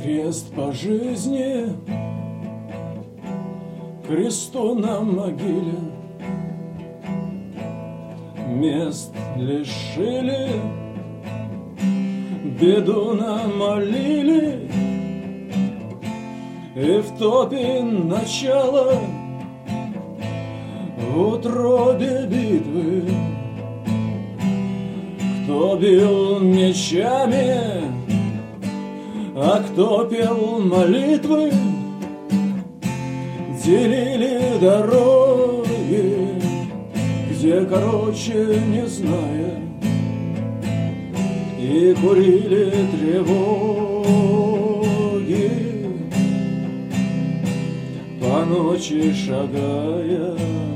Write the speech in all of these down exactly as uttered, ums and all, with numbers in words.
Крест по жизни, кресту на могиле, мест лишили, беду намолили, и в топе начало, в утробе битвы. Кто бил мечами, а кто пел молитвы, делили дороги, где короче не зная, и курили тревоги, по ночи шагая.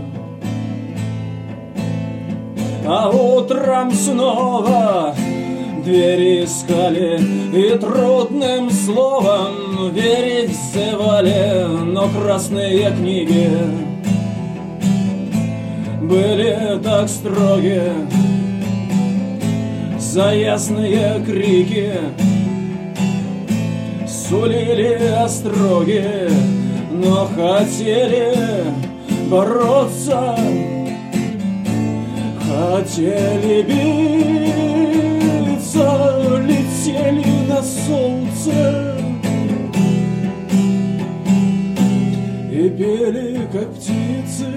А утром снова двери искали и трудным словом верить взывали, но красные книги были так строги, за ясные крики сулили остроги, но хотели бороться, хотели биться, летели на солнце и пели, как птицы.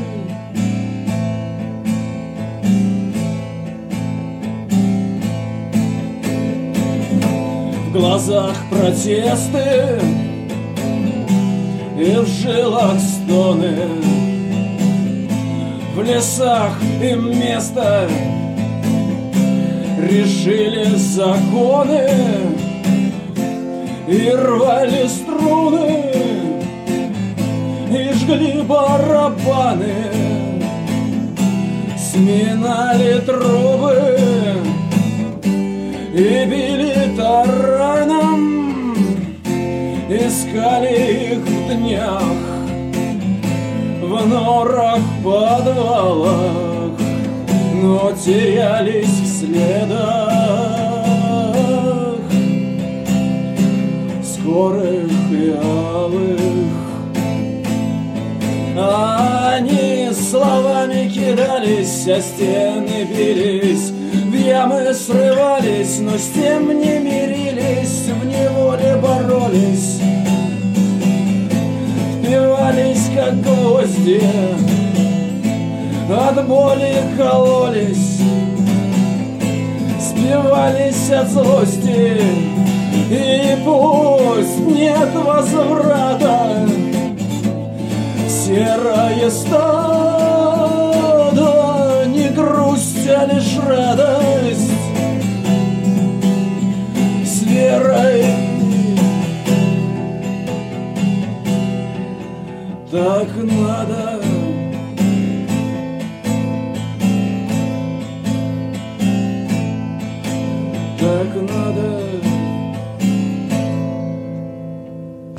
В глазах протесты и в жилах стоны, в лесах им место решили законы и рвали струны и жгли барабаны, сминали трубы и били тараном, искали их в днях, в норах, подвалах, но терялись в следах скорых и алых. А они словами кидались, а стены бились, в ямы срывались, но с тем не мирились, в неволе боролись, впивались, как гвозди, от боли кололись, спивались от злости, и пусть нет возврата, серое стадо, не грусть, а лишь радость.